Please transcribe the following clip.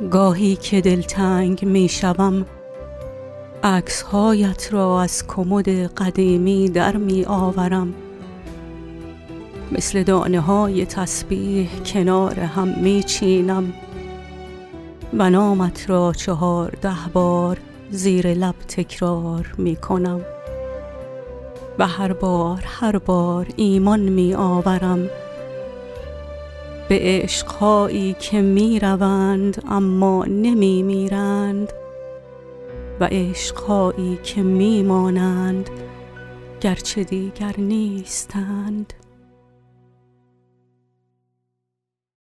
گاهی که دلتنگ می شوم، عکس‌هایت را از کمد قدیمی در می آورم. مثل دانه‌های تسبیح کنار هم می چینم و نامت را 14 بار زیر لب تکرار می کنم و هر بار ایمان می آورم به عشق‌هایی که می روند اما نمی میرند و عشق‌هایی که می مانند گرچه دیگر نیستند.